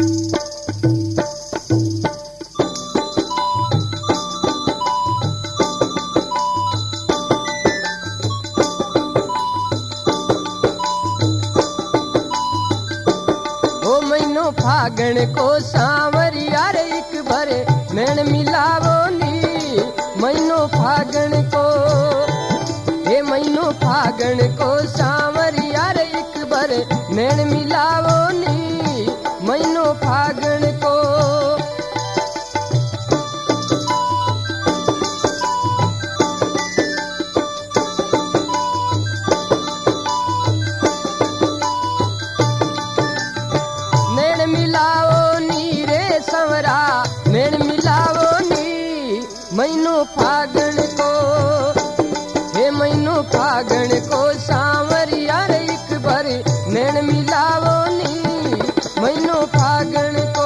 फागण को सांवरिया रे एक भरे नैन मिलावो नी महीनो फागण को हे महीनो फागण को सांवरिया रे एक भरे नैन मिलावो नी महीनो फागण को महीनो फागण को हे महीनो फागण को सांवरिया रे एक भरे नैन मिलावो नी महीनो फागण को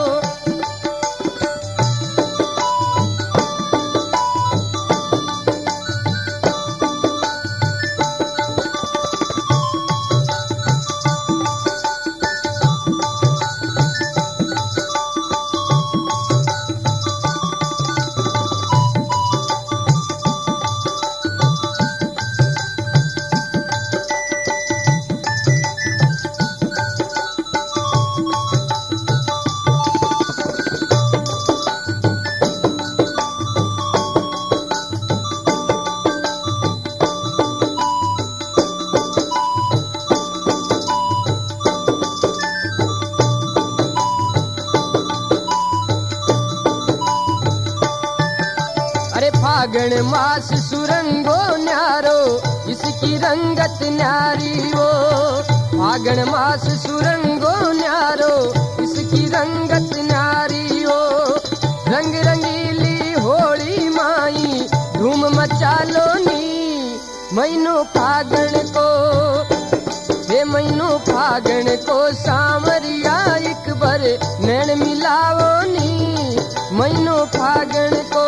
फागण मास सुरंगो न्यारो इसकी रंगत न्यारी वो फागण मास सुरंगो न्यारो इसकी रंगत न्यारी वो रंग रंगीली होली माई धूम मचा लो नी महीनो फागण को हे महीनो फागण को सांवरिया एक भरे नैन मिलावो नी महीनो फागण को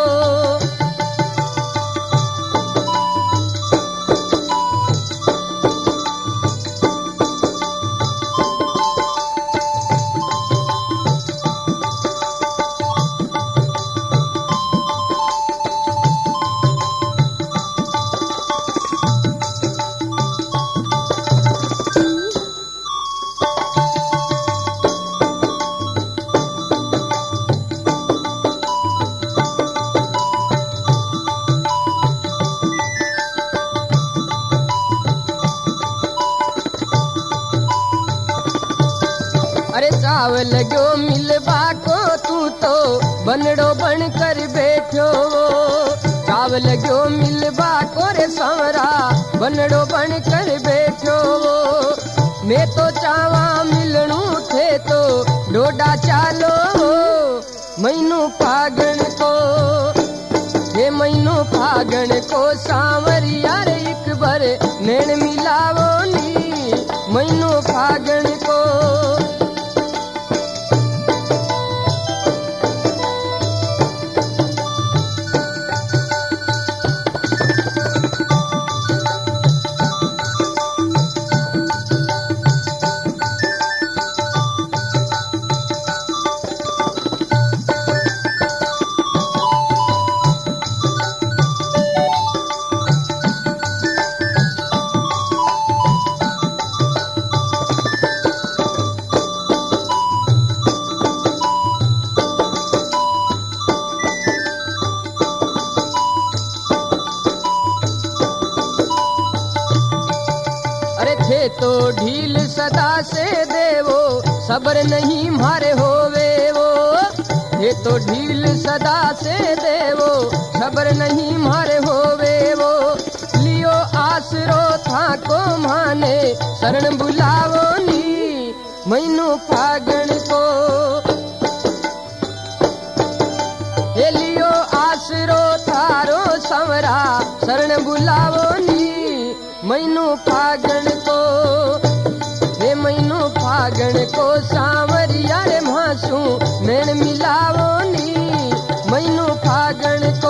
चावल गयो मिलवा को तू तो बनड़ो बन कर बैठो चावल गयो मिलवा को रे सांवरा बनड़ो बन कर बैठो मैं तो चावा मिलनू थे तो डोडा चालो महीनो फागण को हे महीनो फागण को सांवरिया रे एक भरे नैन मिलावो नी महीनो फागण को तो ढील सदा से देवो सबर नहीं मारे होवे वो ये तो ढील सदा से देवो सबर नहीं मारे होवे वो लियो आसरो था को माने शरण बुलावो नी महीनो फागण को ये लियो आसरो थारो सांवरा शरण बुलावो नी महीनो फागण को हे महीनो फागण को सांवरिया रे मासू नैन मिलावो नी महीनो फागण को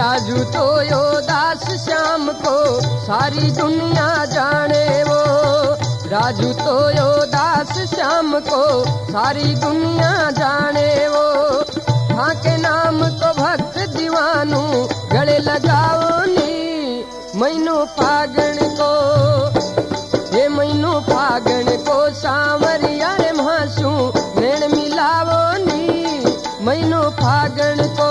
राजू तो यो दास श्याम को सारी दुनिया जाने वो। राजू तो यो दास श्याम को सारी दुनिया जाने वो। हाँ के नाम को भक्त दीवानू गले लगाओ नी मैनू फागण को। ये मैनू फागण को सांवरिया रे म्हासू नैन मिलावो नी मैनू फागण को।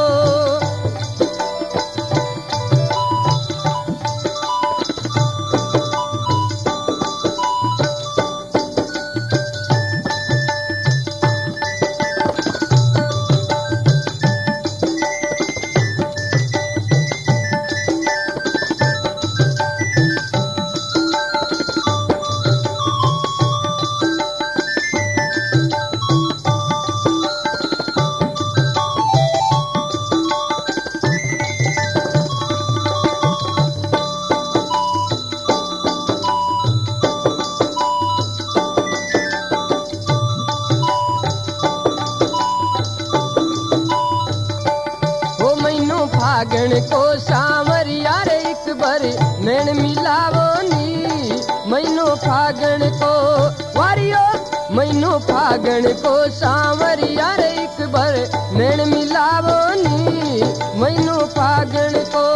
फागण को सांवरिया रे एक बार नैन मिलावो नी मैनू फागण को। वारियो मैनू फागण को सांवरिया रे एक बार नैन मिलावो नी मैनू फागण को।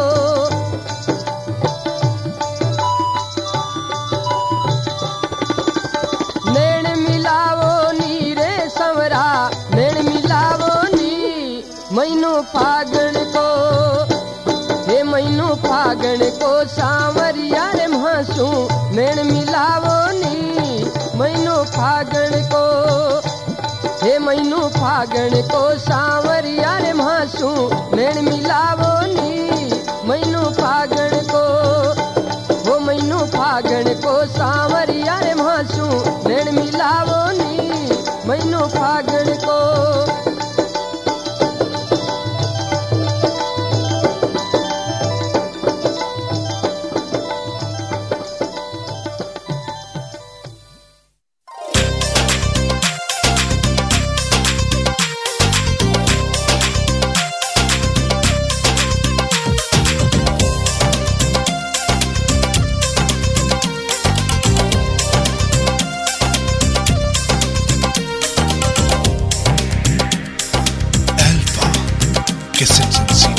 नैन मिलावो नी रे संवरा नैन मिलावो नी मैनू फागण को। हे मैनू फागण को सांवरिया रे म्हासू नैन मिलावो नी मैनू फागण को। हे मैनू फागण को सांवरिया रे म्हासू नैन मिलावो नी मैनू फागण को। हो मैनू फागण को सांवरिया रे म्हासू नैन मिलावो नी मैनू फागण को। Alpha Cassettes